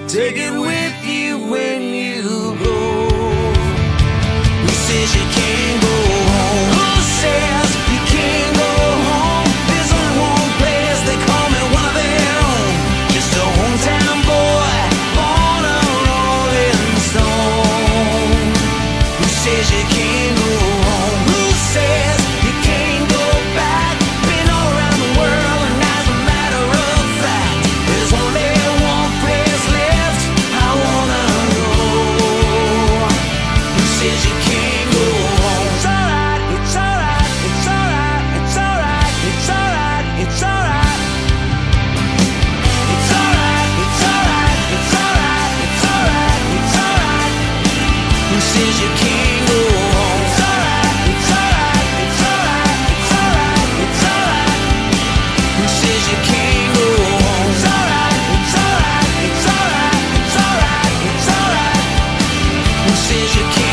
Take it with you when you go. Who says you can't go home? Who says you can't go home? There's only one place they call me one of their own. Just a hometown boy, born a rolling stone. Who says you can't go home? Who says you can't go back? Been all around the world, and as a matter of fact, there's only one place left I wanna go. Who says you can't go home? It's alright, it's alright, it's alright, it's alright, it's alright, it's alright. It's alright, it's alright, it's alright, it's alright, it's alright. Who says you can't go home? It's alright, it's alright, it's alright, it's alright, it's alright. Who says you can't go home? It's alright, it's alright, it's alright, it's alright, it's alright. Who says you can't